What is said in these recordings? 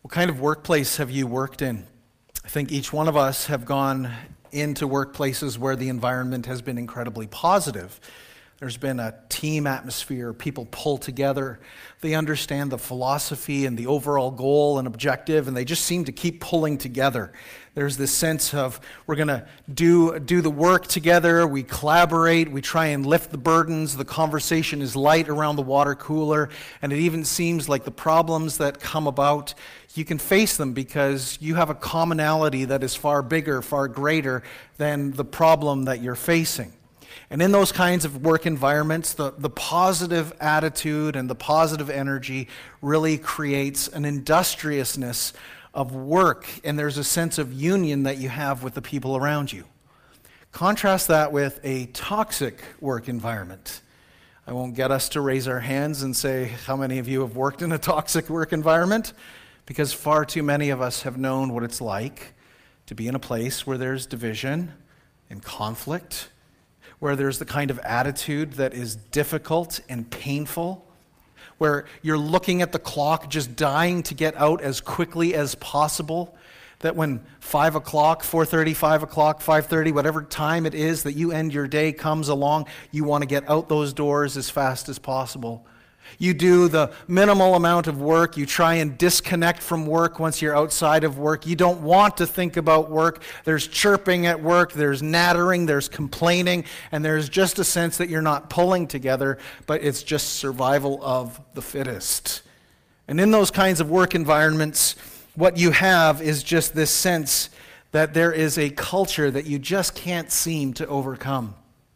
What kind of workplace have you worked in? I think each one of us have gone into workplaces where the environment has been incredibly positive. There's been a team atmosphere, people pull together, they understand the philosophy and the overall goal and objective, and they just seem to keep pulling together. There's this sense of we're going to do the work together, we collaborate, we try and lift the burdens, the conversation is light around the water cooler, and it even seems like the problems that come about, you can face them because you have a commonality that is far bigger, far greater than the problem that you're facing. And in those kinds of work environments, the positive attitude and the positive energy really creates an industriousness of work, and there's a sense of union that you have with the people around you. Contrast that with a toxic work environment. I won't get us to raise our hands and say, how many of you have worked in a toxic work environment? Because far too many of us have known what it's like to be in a place where there's division and conflict, where there's the kind of attitude that is difficult and painful, where you're looking at the clock just dying to get out as quickly as possible, that when 5 o'clock, 4:30, 5 o'clock, 5:30, whatever time it is that you end your day comes along, you want to get out those doors as fast as possible. You do the minimal amount of work. You try and disconnect from work once you're outside of work. You don't want to think about work. There's chirping at work. There's nattering. There's complaining. And there's just a sense that you're not pulling together, but it's just survival of the fittest. And in those kinds of work environments, what you have is just this sense that there is a culture that you just can't seem to overcome.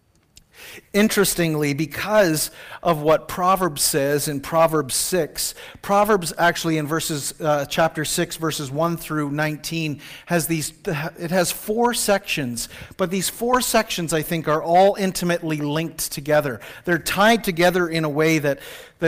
Interestingly, because of what Proverbs says in Proverbs 6, Proverbs actually in chapter 6, verses 1 through 19, has 4 sections, but these 4 sections, I think, are all intimately linked together. They're tied together in a way that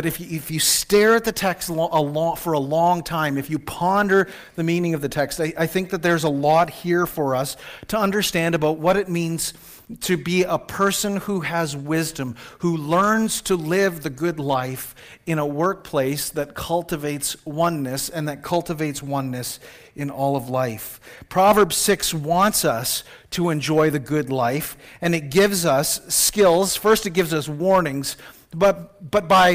if you stare at the text for a long time, if you ponder the meaning of the text, I think that there's a lot here for us to understand about what it means to be a person who has wisdom, who learns to live the good life in a workplace that cultivates oneness, and that cultivates oneness in all of life. Proverbs 6 wants us to enjoy the good life, and it gives us skills. First, it gives us warnings, but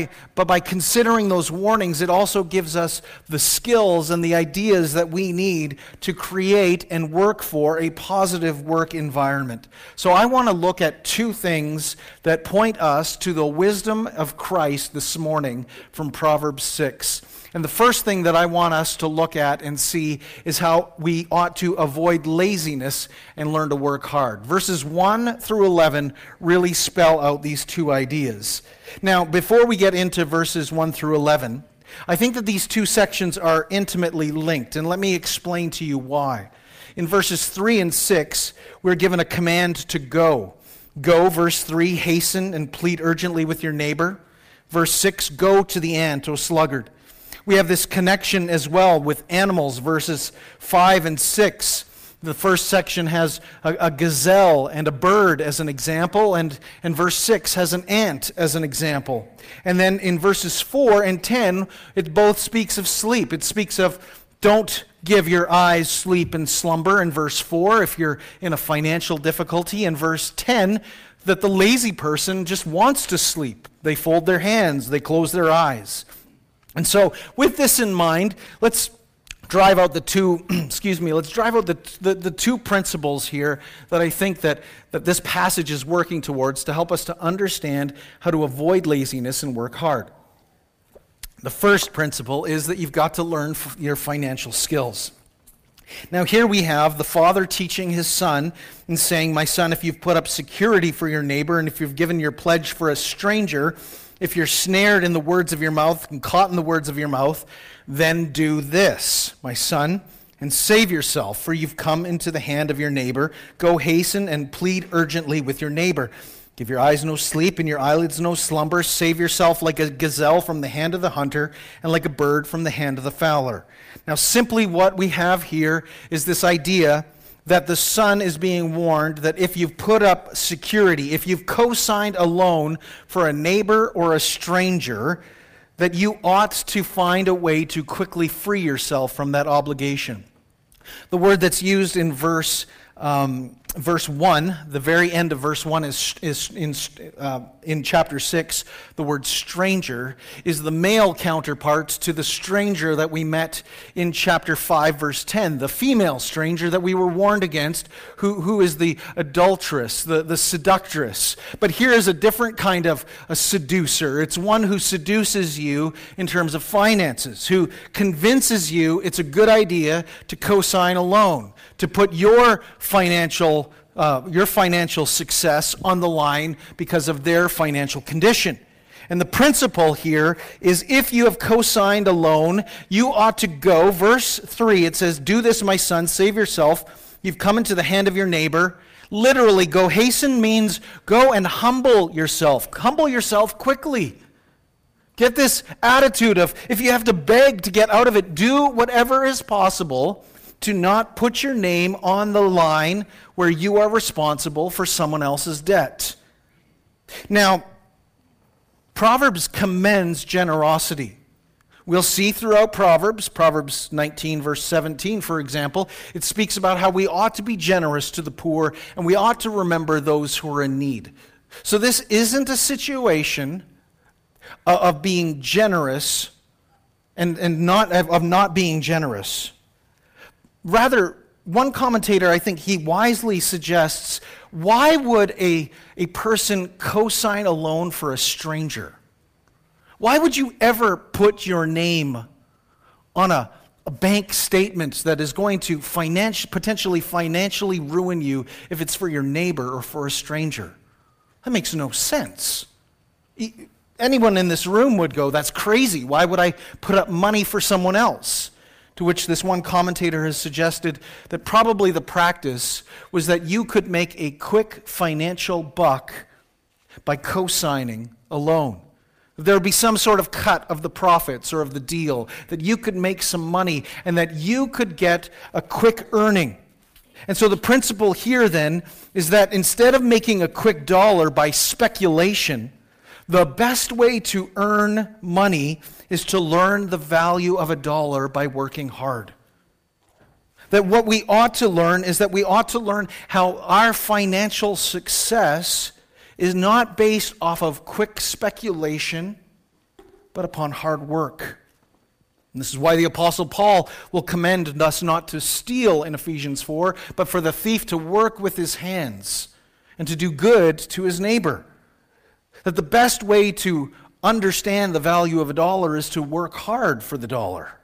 by considering those warnings, it also gives us the skills and the ideas that we need to create and work for a positive work environment. So I want to look at 2 things that point us to the wisdom of Christ this morning from Proverbs 6. And the first thing that I want us to look at and see is how we ought to avoid laziness and learn to work hard. Verses 1 through 11 really spell out these 2 ideas. Now, before we get into verses 1 through 11, I think that these 2 sections are intimately linked, and let me explain to you why. In verses 3 and 6, we're given a command to go. Go, verse 3, hasten and plead urgently with your neighbor. Verse 6, go to the ant, O sluggard. We have this connection as well with animals, verses 5 and 6. The first section has a gazelle and a bird as an example, and verse 6 has an ant as an example. And then in verses 4 and 10, it both speaks of sleep. It speaks of don't give your eyes sleep and slumber in verse 4 if you're in a financial difficulty. In verse 10, that the lazy person just wants to sleep. They fold their hands, they close their eyes. And so, with this in mind, let's drive out the 2, let's drive out the 2 principles here that I think that this passage is working towards to help us to understand how to avoid laziness and work hard. The first principle is that you've got to learn your financial skills. Now here we have the father teaching his son and saying, my son, if you've put up security for your neighbor and if you've given your pledge for a stranger, if you're snared in the words of your mouth and caught in the words of your mouth, then do this, my son, and save yourself, for you've come into the hand of your neighbor. Go hasten and plead urgently with your neighbor. Give your eyes no sleep and your eyelids no slumber. Save yourself like a gazelle from the hand of the hunter and like a bird from the hand of the fowler. Now, simply what we have here is this idea that the son is being warned that if you've put up security, if you've co-signed a loan for a neighbor or a stranger, that you ought to find a way to quickly free yourself from that obligation. The word that's used in verse 1, the very end of verse 1 is in chapter 6, the word stranger is the male counterpart to the stranger that we met in chapter 5, verse 10, the female stranger that we were warned against, who is the adulteress, the seductress. But here is a different kind of a seducer. It's one who seduces you in terms of finances, who convinces you it's a good idea to co-sign a loan, to put your financial success on the line because of their financial condition. And the principle here is if you have co-signed a loan, you ought to go. Verse 3, it says, "Do this, my son, save yourself. You've come into the hand of your neighbor." Literally, go hasten means go and humble yourself. Humble yourself quickly. Get this attitude of if you have to beg to get out of it, do whatever is possible to not put your name on the line where you are responsible for someone else's debt. Now, Proverbs commends generosity. We'll see throughout Proverbs 19, verse 17, for example, it speaks about how we ought to be generous to the poor and we ought to remember those who are in need. So this isn't a situation of being generous and not being generous. Rather, one commentator, I think he wisely suggests, why would a person co-sign a loan for a stranger? Why would you ever put your name on a bank statement that is going to potentially financially ruin you if it's for your neighbor or for a stranger? That makes no sense. Anyone in this room would go, that's crazy. Why would I put up money for someone else? To which this one commentator has suggested that probably the practice was that you could make a quick financial buck by co-signing a loan. There would be some sort of cut of the profits or of the deal, that you could make some money and that you could get a quick earning. And so the principle here then is that instead of making a quick dollar by speculation, the best way to earn money is to learn the value of a dollar by working hard. That what we ought to learn is that we ought to learn how our financial success is not based off of quick speculation, but upon hard work. And this is why the Apostle Paul will commend us not to steal in Ephesians 4, but for the thief to work with his hands and to do good to his neighbor. That the best way to understand the value of a dollar is to work hard for the dollar.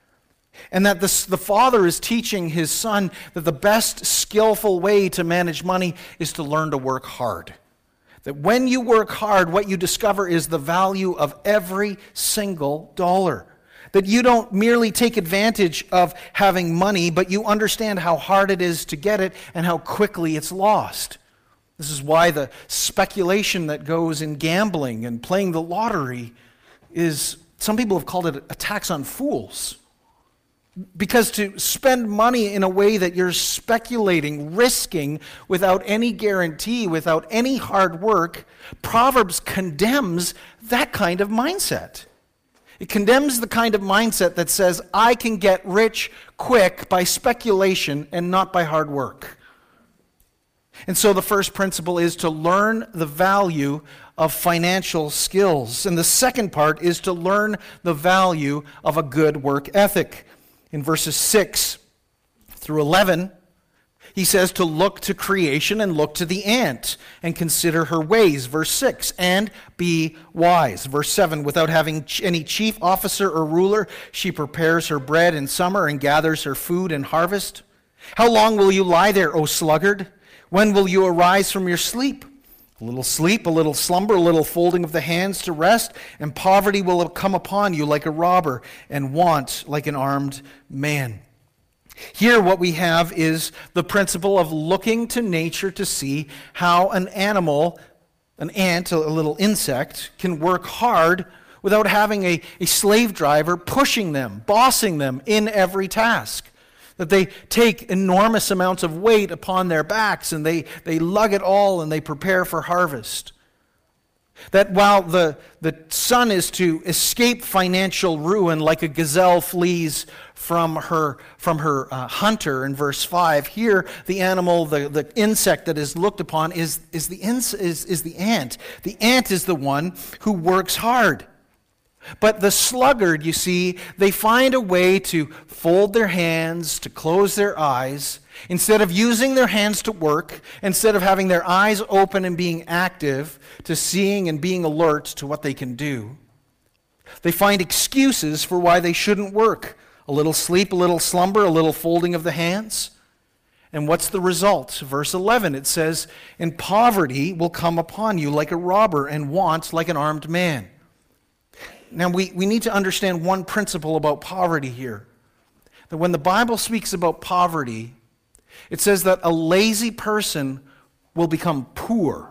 And that the father is teaching his son that the best skillful way to manage money is to learn to work hard. That when you work hard, what you discover is the value of every single dollar. That you don't merely take advantage of having money, but you understand how hard it is to get it and how quickly it's lost. This is why the speculation that goes in gambling and playing the lottery is, some people have called it a tax on fools. Because to spend money in a way that you're speculating, risking, without any guarantee, without any hard work, Proverbs condemns that kind of mindset. It condemns the kind of mindset that says, I can get rich quick by speculation and not by hard work. And so the first principle is to learn the value of financial skills. And the second part is to learn the value of a good work ethic. In verses 6 through 11, he says to look to creation and look to the ant and consider her ways. Verse 6, and be wise. Verse 7, without having any chief officer or ruler, she prepares her bread in summer and gathers her food in harvest. How long will you lie there, O sluggard? When will you arise from your sleep? A little sleep, a little slumber, a little folding of the hands to rest, and poverty will come upon you like a robber, and want like an armed man. Here what we have is the principle of looking to nature to see how an animal, an ant, a little insect, can work hard without having a slave driver pushing them, bossing them in every task. That they take enormous amounts of weight upon their backs and they lug it all and they prepare for harvest. That while the son is to escape financial ruin like a gazelle flees from her hunter in verse 5, here the animal, the insect that is looked upon is the ant. The ant is the one who works hard. But the sluggard, you see, they find a way to fold their hands, to close their eyes. Instead of using their hands to work, instead of having their eyes open and being active, to seeing and being alert to what they can do, they find excuses for why they shouldn't work. A little sleep, a little slumber, a little folding of the hands. And what's the result? Verse 11, it says, "And poverty will come upon you like a robber, and want like an armed man." Now, we need to understand one principle about poverty here. That when the Bible speaks about poverty, it says that a lazy person will become poor.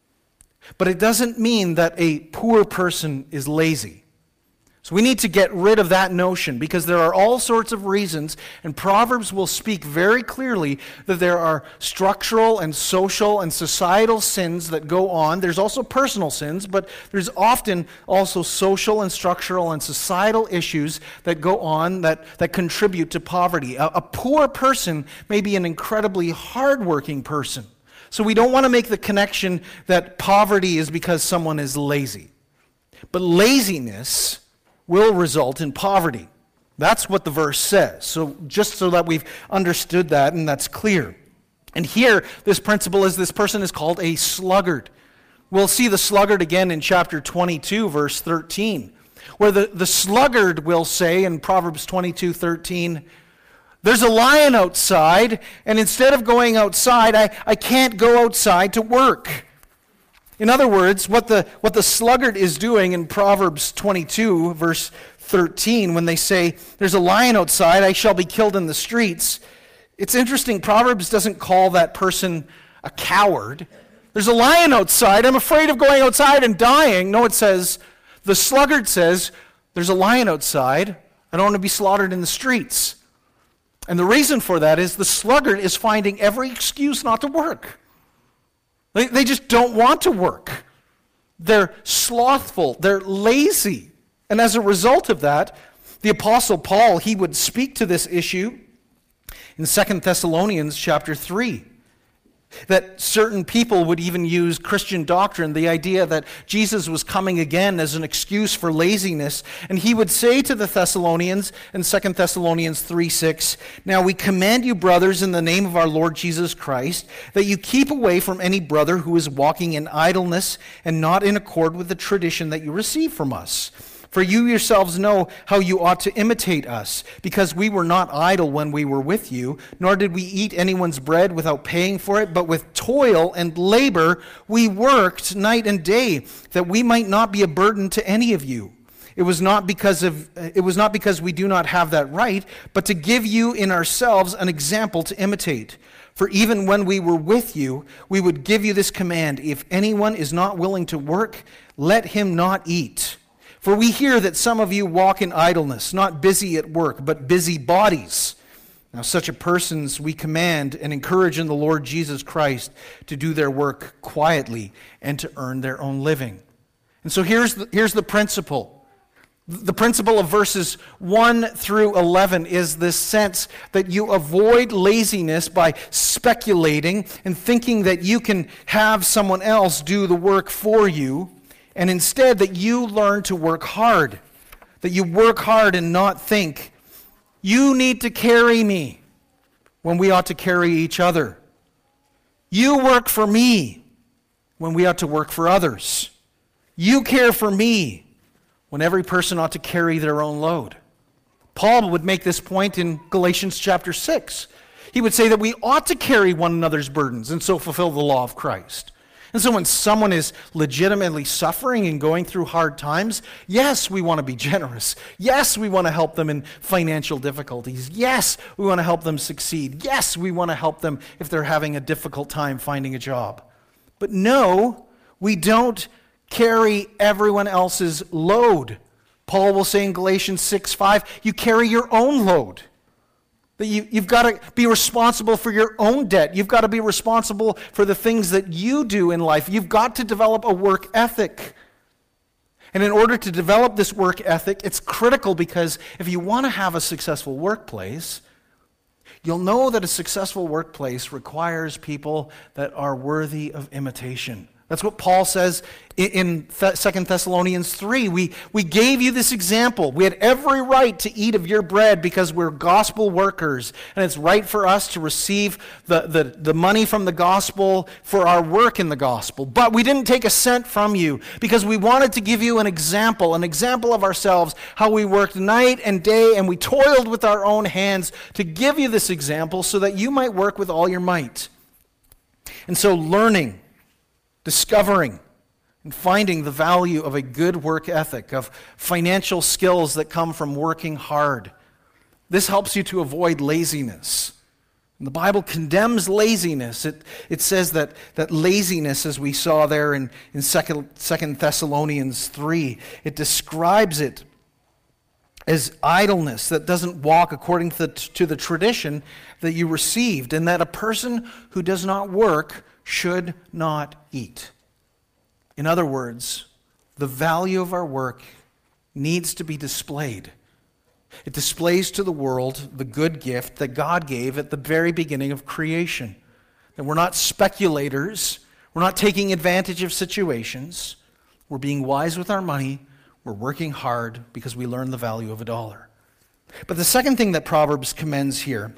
But it doesn't mean that a poor person is lazy. So we need to get rid of that notion, because there are all sorts of reasons, and Proverbs will speak very clearly that there are structural and social and societal sins that go on. There's also personal sins, but there's often also social and structural and societal issues that go on that contribute to poverty. A poor person may be an incredibly hardworking person. So we don't want to make the connection that poverty is because someone is lazy. But laziness will result in poverty. That's what the verse says. So just so that we've understood that and that's clear. And here, this principle is this person is called a sluggard. We'll see the sluggard again in chapter 22, verse 13, where the sluggard will say in Proverbs 22:13, "There's a lion outside, and instead of going outside, I can't go outside to work." In other words, what the sluggard is doing in Proverbs 22, verse 13, when they say, "There's a lion outside, I shall be killed in the streets," it's interesting, Proverbs doesn't call that person a coward. "There's a lion outside, I'm afraid of going outside and dying." No, it says, the sluggard says, "There's a lion outside, I don't want to be slaughtered in the streets." And the reason for that is the sluggard is finding every excuse not to work. They just don't want to work. They're slothful. They're lazy. And as a result of that, the Apostle Paul, he would speak to this issue in 2 Thessalonians chapter 3. That certain people would even use Christian doctrine, the idea that Jesus was coming again as an excuse for laziness. And he would say to the Thessalonians in 2 Thessalonians 3:6, "Now we command you, brothers, in the name of our Lord Jesus Christ, that you keep away from any brother who is walking in idleness and not in accord with the tradition that you receive from us. For you yourselves know how you ought to imitate us, because we were not idle when we were with you, nor did we eat anyone's bread without paying for it, but with toil and labor we worked night and day, that we might not be a burden to any of you. It was not because we do not have that right, but to give you in ourselves an example to imitate. For even when we were with you, we would give you this command: if anyone is not willing to work, let him not eat. For we hear that some of you walk in idleness, not busy at work, but busy bodies. Now such a persons we command and encourage in the Lord Jesus Christ to do their work quietly and to earn their own living." And so here's the principle. The principle of verses 1 through 11 is this sense that you avoid laziness by speculating and thinking that you can have someone else do the work for you. And instead that you learn to work hard, that you work hard and not think, "You need to carry me," when we ought to carry each other. "You work for me," when we ought to work for others. "You care for me," when every person ought to carry their own load. Paul would make this point in Galatians chapter 6. He would say that we ought to carry one another's burdens and so fulfill the law of Christ. And so when someone is legitimately suffering and going through hard times, yes, we want to be generous. Yes, we want to help them in financial difficulties. Yes, we want to help them succeed. Yes, we want to help them if they're having a difficult time finding a job. But no, we don't carry everyone else's load. Paul will say in Galatians 6:5, you carry your own load. That you've got to be responsible for your own debt. You've got to be responsible for the things that you do in life. You've got to develop a work ethic. And in order to develop this work ethic, it's critical because if you want to have a successful workplace, you'll know that a successful workplace requires people that are worthy of imitation. That's what Paul says in 2 Thessalonians 3. We gave you this example. We had every right to eat of your bread because we're gospel workers. And it's right for us to receive the money from the gospel for our work in the gospel. But we didn't take a cent from you because we wanted to give you an example of ourselves, how we worked night and day and we toiled with our own hands to give you this example so that you might work with all your might. And so learning, discovering and finding the value of a good work ethic, of financial skills that come from working hard. This helps you to avoid laziness. And the Bible condemns laziness. It says that laziness, as we saw there in 2 Thessalonians 3, it describes it as idleness that doesn't walk according to the tradition that you received, and that a person who does not work should not eat. In other words, the value of our work needs to be displayed. It displays to the world the good gift that God gave at the very beginning of creation. That we're not speculators, we're not taking advantage of situations, we're being wise with our money, we're working hard because we learn the value of $1. But the second thing that Proverbs commends here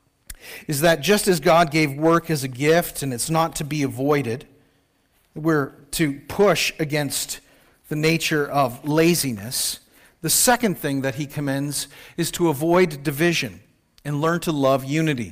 is that just as God gave work as a gift and it's not to be avoided, we're to push against the nature of laziness. The second thing that he commends is to avoid division and learn to love unity.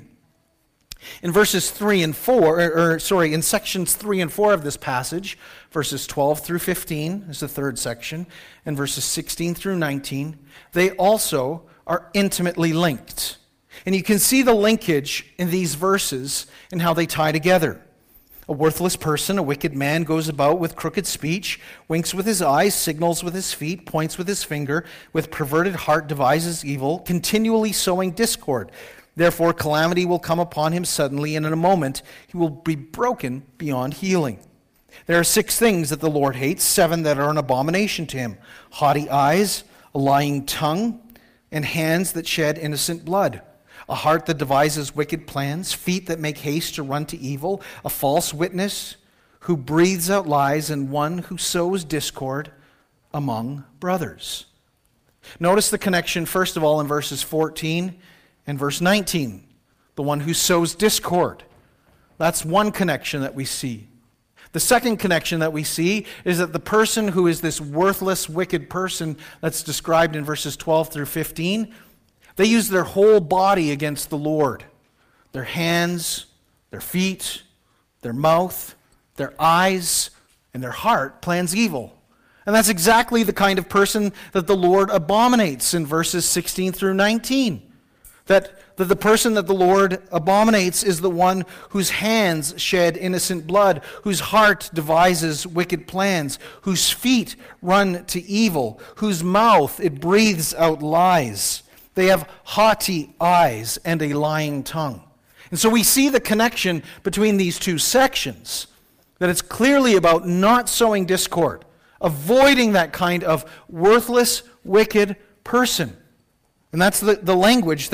In verses 3 and 4, in sections 3 and 4 of this passage, verses 12 through 15 is the third section, and verses 16 through 19, they also are intimately linked. And you can see the linkage in these verses and how they tie together. A worthless person, a wicked man, goes about with crooked speech, winks with his eyes, signals with his feet, points with his finger, with perverted heart devises evil, continually sowing discord. Therefore calamity will come upon him suddenly, and in a moment he will be broken beyond healing. There are 6 things that the Lord hates, 7 that are an abomination to him: haughty eyes, a lying tongue, and hands that shed innocent blood. A heart that devises wicked plans, feet that make haste to run to evil, a false witness who breathes out lies, and one who sows discord among brothers. Notice the connection, first of all, in verses 14 and verse 19. The one who sows discord. That's one connection that we see. The second connection that we see is that the person who is this worthless, wicked person that's described in verses 12 through 15, they use their whole body against the Lord. Their hands, their feet, their mouth, their eyes, and their heart plans evil. And that's exactly the kind of person that the Lord abominates in verses 16 through 19. That the person that the Lord abominates is the one whose hands shed innocent blood, whose heart devises wicked plans, whose feet run to evil, whose mouth it breathes out lies. They have haughty eyes and a lying tongue. And so we see the connection between these two sections, that it's clearly about not sowing discord, avoiding that kind of worthless, wicked person. And that's the language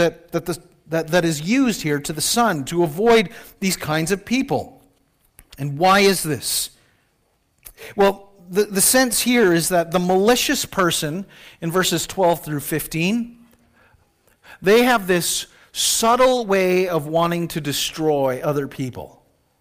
that is used here to the Son, to avoid these kinds of people. And why is this? Well, the sense here is that the malicious person in verses 12 through 15, they have this subtle way of wanting to destroy other people.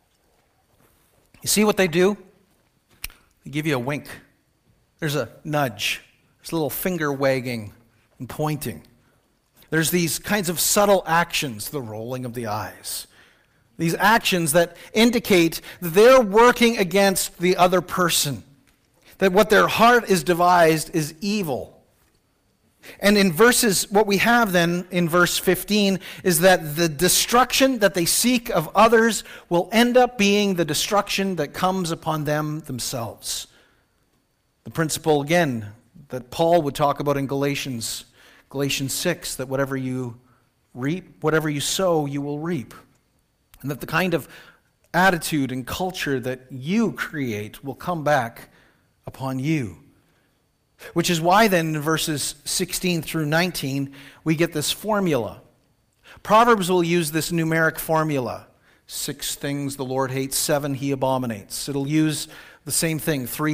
You see what they do? They give you a wink. There's a nudge. There's a little finger wagging and pointing. There's these kinds of subtle actions, the rolling of the eyes. These actions that indicate that they're working against the other person. That what their heart is devised is evil. And in what we have then in verse 15 is that the destruction that they seek of others will end up being the destruction that comes upon them themselves. The principle, again, that Paul would talk about in Galatians 6, that whatever you reap whatever you sow, you will reap. And that the kind of attitude and culture that you create will come back upon you. Which is why then in verses 16 through 19, we get this formula. Proverbs will use this numeric formula. 6 things the Lord hates, 7 he abominates. It'll use the same thing, 4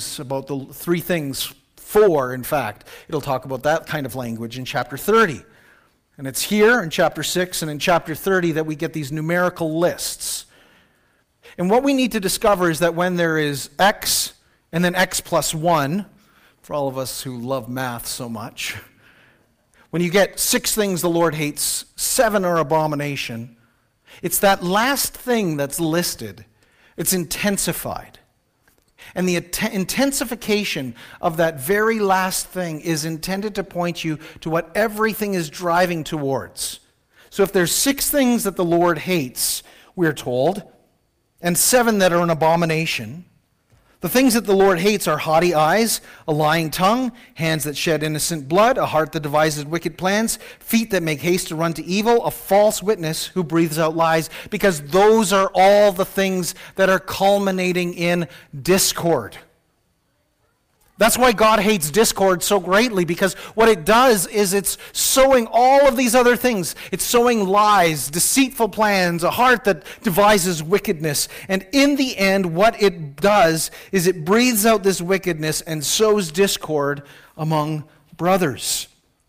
in fact. It'll talk about that kind of language in chapter 30. And it's here in chapter 6 and in chapter 30 that we get these numerical lists. And what we need to discover is that when there is X and then X plus 1, for all of us who love math so much, when you get 6 things the Lord hates, 7 are abomination, it's that last thing that's listed. It's intensified. And the intensification of that very last thing is intended to point you to what everything is driving towards. So if there's 6 things that the Lord hates, we're told, and 7 that are an abomination, the things that the Lord hates are haughty eyes, a lying tongue, hands that shed innocent blood, a heart that devises wicked plans, feet that make haste to run to evil, a false witness who breathes out lies, because those are all the things that are culminating in discord. That's why God hates discord so greatly, because what it does is it's sowing all of these other things. It's sowing lies, deceitful plans, a heart that devises wickedness. And in the end, what it does is it breathes out this wickedness and sows discord among brothers.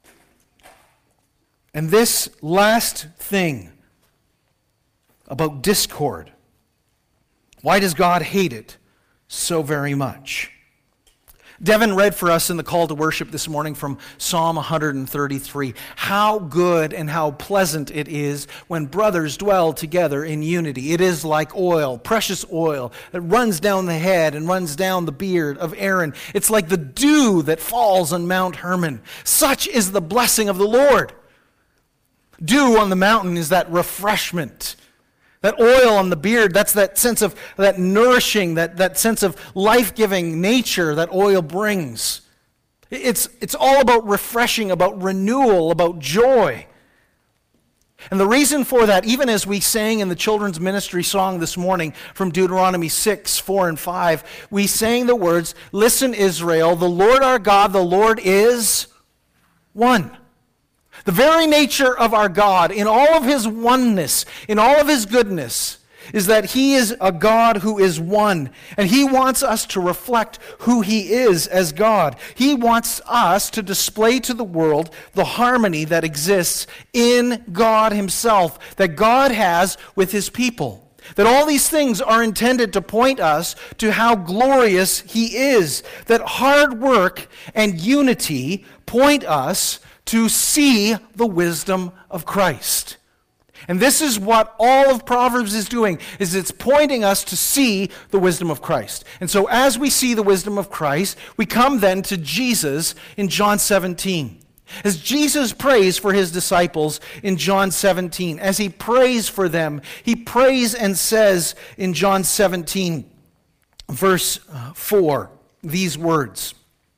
And this last thing about discord, why does God hate it so very much? Devin read for us in the call to worship this morning from Psalm 133. How good and how pleasant it is when brothers dwell together in unity. It is like oil, precious oil, that runs down the head and runs down the beard of Aaron. It's like the dew that falls on Mount Hermon. Such is the blessing of the Lord. Dew on the mountain is that refreshment. That oil on the beard, that's that sense of that nourishing, that sense of life-giving nature that oil brings. It's all about refreshing, about renewal, about joy. And the reason for that, even as we sang in the children's ministry song this morning from Deuteronomy 6, 4, and 5, we sang the words, "Listen, Israel, the Lord our God, the Lord is one." The very nature of our God, in all of his oneness, in all of his goodness, is that he is a God who is one. And he wants us to reflect who he is as God. He wants us to display to the world the harmony that exists in God himself, that God has with his people. That all these things are intended to point us to how glorious he is. That hard work and unity point us to see the wisdom of Christ. And this is what all of Proverbs is doing, is it's pointing us to see the wisdom of Christ. And so as we see the wisdom of Christ, we come then to Jesus in John 17. As Jesus prays for his disciples in John 17, as he prays for them, he prays and says in John 17, verse 4, these words.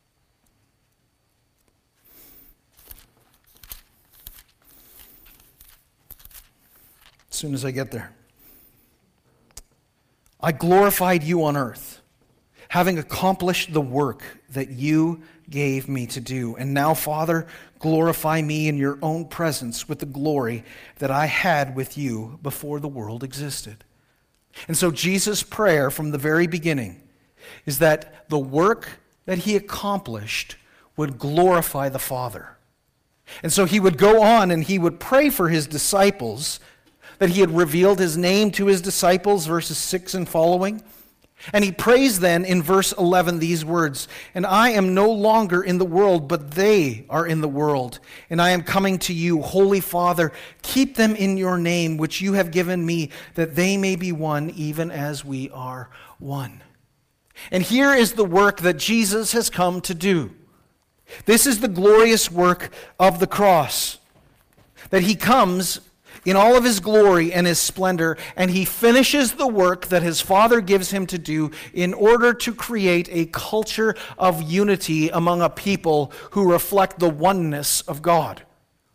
As soon as I get there. I glorified you on earth, having accomplished the work that you gave me to do. And now, Father, glorify me in your own presence with the glory that I had with you before the world existed. And so Jesus' prayer from the very beginning is that the work that he accomplished would glorify the Father. And so he would go on and he would pray for his disciples, that he had revealed his name to his disciples, verses 6 and following. And he prays then in verse 11 these words, "And I am no longer in the world, but they are in the world. And I am coming to you, Holy Father, keep them in your name, which you have given me, that they may be one, even as we are one." And here is the work that Jesus has come to do. This is the glorious work of the cross, that he comes in all of his glory and his splendor, and he finishes the work that his Father gives him to do in order to create a culture of unity among a people who reflect the oneness of God.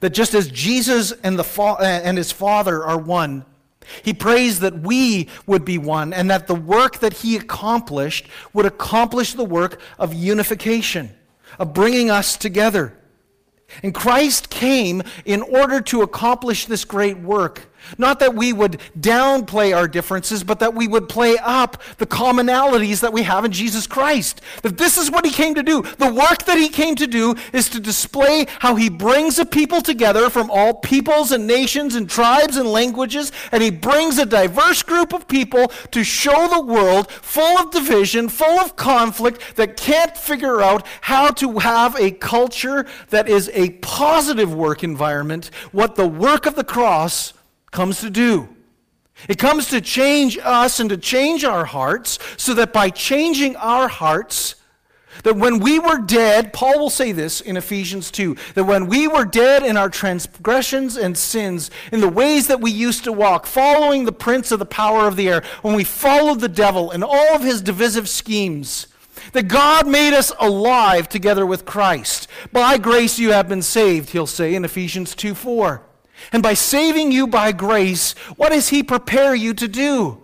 that just as Jesus and his Father are one, he prays that we would be one, and that the work that he accomplished would accomplish the work of unification, of bringing us together. And Christ came in order to accomplish this great work. Not that we would downplay our differences, but that we would play up the commonalities that we have in Jesus Christ. That this is what he came to do. The work that he came to do is to display how he brings a people together from all peoples and nations and tribes and languages, and he brings a diverse group of people to show the world full of division, full of conflict, that can't figure out how to have a culture that is a positive work environment, what the work of the cross comes to do. It comes to change us and to change our hearts, so that by changing our hearts, that when we were dead, Paul will say this in Ephesians 2, that when we were dead in our transgressions and sins, in the ways that we used to walk, following the prince of the power of the air, when we followed the devil and all of his divisive schemes, that God made us alive together with Christ. By grace you have been saved, he'll say in Ephesians 2:4. And by saving you by grace, what does he prepare you to do?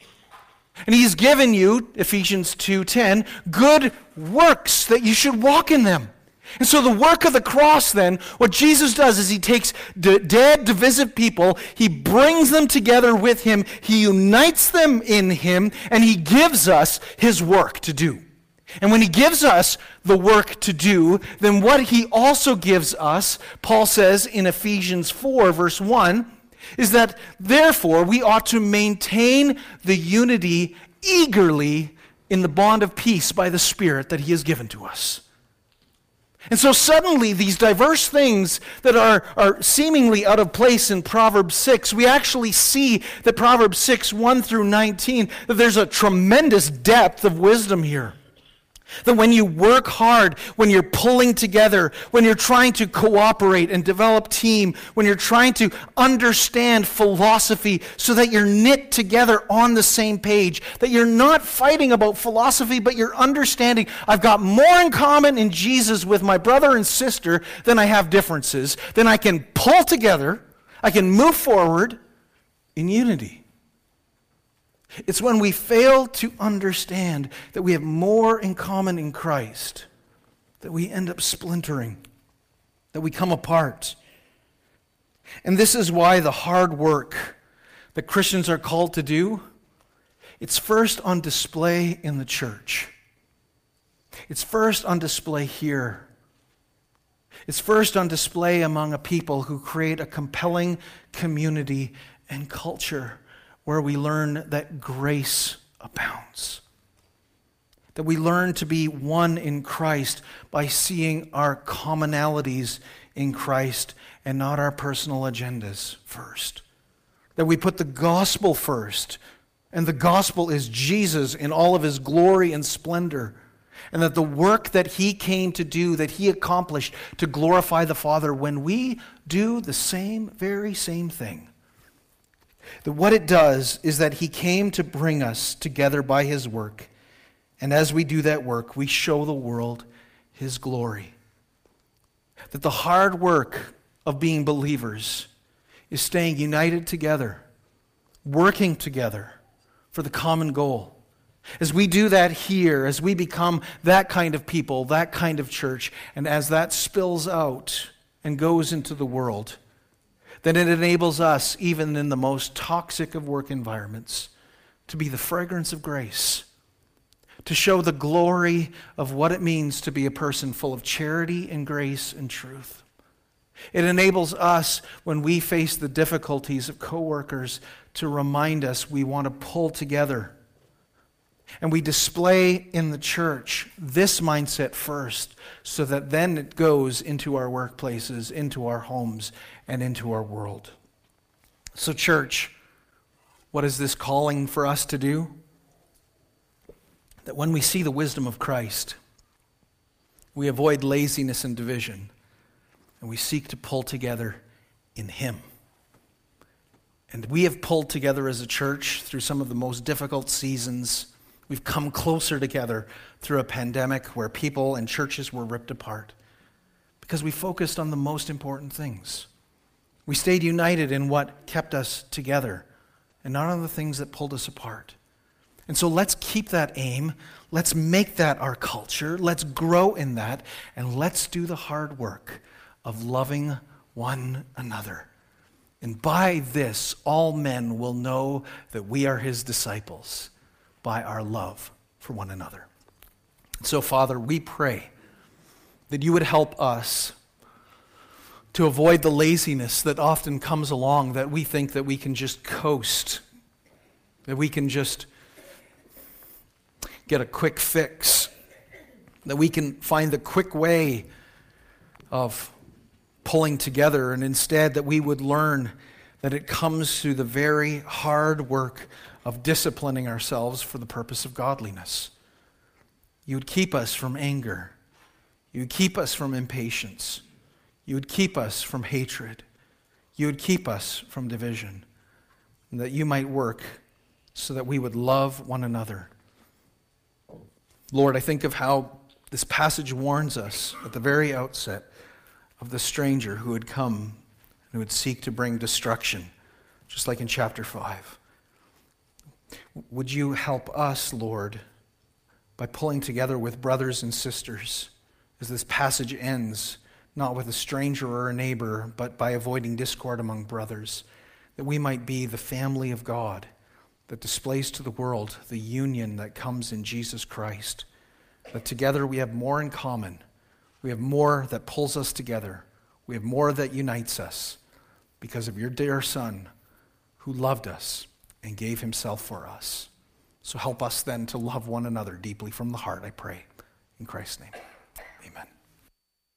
And he's given you, Ephesians 2:10, good works that you should walk in them. And so the work of the cross then, what Jesus does is he takes dead, divisive people, he brings them together with him, he unites them in him, and he gives us his work to do. And when he gives us the work to do, then what he also gives us, Paul says in Ephesians 4, verse 1, is that therefore we ought to maintain the unity eagerly in the bond of peace by the Spirit that he has given to us. And so suddenly these diverse things that are seemingly out of place in Proverbs 6, we actually see that Proverbs 6, 1 through 19, that there's a tremendous depth of wisdom here. That when you work hard, when you're pulling together, when you're trying to cooperate and develop team, when you're trying to understand philosophy so that you're knit together on the same page, that you're not fighting about philosophy, but you're understanding, I've got more in common in Jesus with my brother and sister than I have differences, then I can pull together, I can move forward in unity. It's when we fail to understand that we have more in common in Christ that we end up splintering, that we come apart. And this is why the hard work that Christians are called to do, it's first on display in the church. It's first on display here. It's first on display among a people who create a compelling community and culture where we learn that grace abounds. That we learn to be one in Christ by seeing our commonalities in Christ and not our personal agendas first. That we put the gospel first, and the gospel is Jesus in all of his glory and splendor. And that the work that he came to do, that he accomplished to glorify the Father, when we do the very same thing, that what it does is that he came to bring us together by his work. And as we do that work, we show the world his glory. That the hard work of being believers is staying united together, working together for the common goal. As we do that here, as we become that kind of people, that kind of church, and as that spills out and goes into the world, then it enables us, even in the most toxic of work environments, to be the fragrance of grace, to show the glory of what it means to be a person full of charity and grace and truth. It enables us, when we face the difficulties of coworkers, to remind us we want to pull together. And we display in the church this mindset first, so that then it goes into our workplaces, into our homes, and into our world. So church, what is this calling for us to do? That when we see the wisdom of Christ, we avoid laziness and division, and we seek to pull together in him. And we have pulled together as a church through some of the most difficult seasons. We've come closer together through a pandemic where people and churches were ripped apart because we focused on the most important things. We stayed united in what kept us together and not on the things that pulled us apart. And so let's keep that aim. Let's make that our culture. Let's grow in that. And let's do the hard work of loving one another. And by this, all men will know that we are his disciples, by our love for one another. And so, Father, we pray that you would help us to avoid the laziness that often comes along, that we think that we can just coast, that we can just get a quick fix, that we can find the quick way of pulling together, and instead that we would learn that it comes through the very hard work of disciplining ourselves for the purpose of godliness. You would keep us from anger. You would keep us from impatience. You would keep us from hatred. You would keep us from division. And that you might work so that we would love one another. Lord, I think of how this passage warns us at the very outset of the stranger who would come and who would seek to bring destruction, just like in chapter 5. Would you help us, Lord, by pulling together with brothers and sisters, as this passage ends, not with a stranger or a neighbor, but by avoiding discord among brothers, that we might be the family of God that displays to the world the union that comes in Jesus Christ, that together we have more in common. We have more that pulls us together. We have more that unites us because of your dear Son who loved us and gave himself for us. So help us then to love one another deeply from the heart, I pray. In Christ's name, amen.